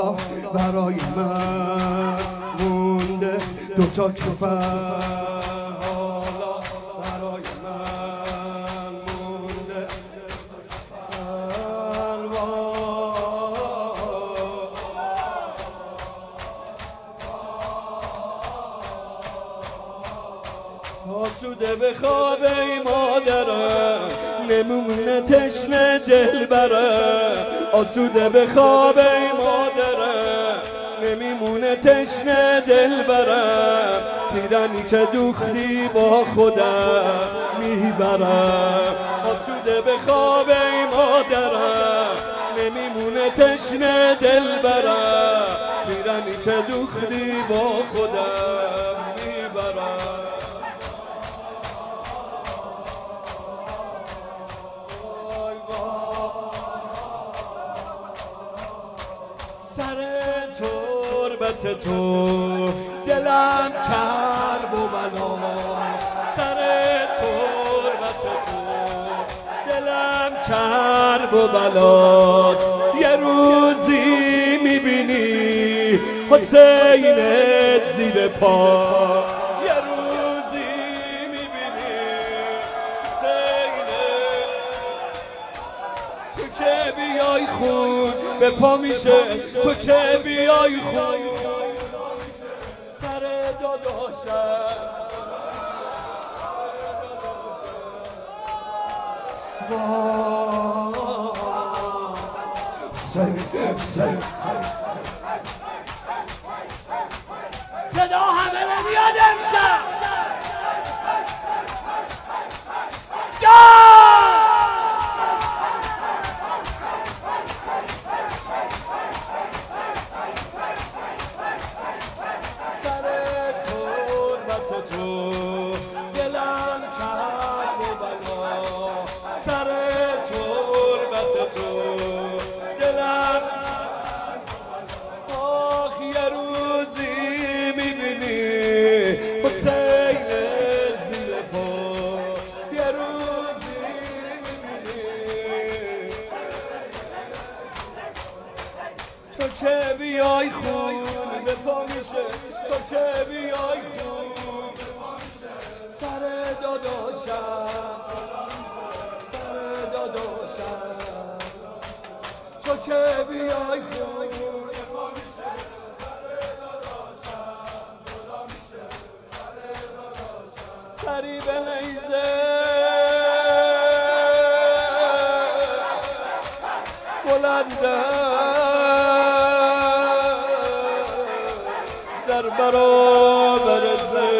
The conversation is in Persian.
حالا برای من مونده دوتا کفن، حالا برای من مونده آسوده به خواب ای مادرم، نمونه تشنه دل برم. آسوده به خواب ای مادرم، نمیمونه تشنه دل برم. پیرنی که دوختی با خودم میبرم. آسوده به خواب ای مادرم، نمیمونه تشنه دل برم. پیرنی که دوختی با خودم میبرم. سر تربت تو دلم کرب و بلا، سر تربت تو دلم کرب و بلا. یه روزی میبینی حسینت زیر پا، یه روزی میبینی حسینت. تو که بیای خون به پا میشه، تو که بیای خون سر داداشم. صدا همه نمیاد امشب. سر تربت تو دلم کرب و بلا، سر تربت تو دلم. آخ یه روزی میبینی حسین زیر پا، یه روزی میبینی تو که بیای خون به پا میشه، تو که بیای خون سر داداشم، سر داداشم. تو که بیای خون سری به نیزه بلنده در برابر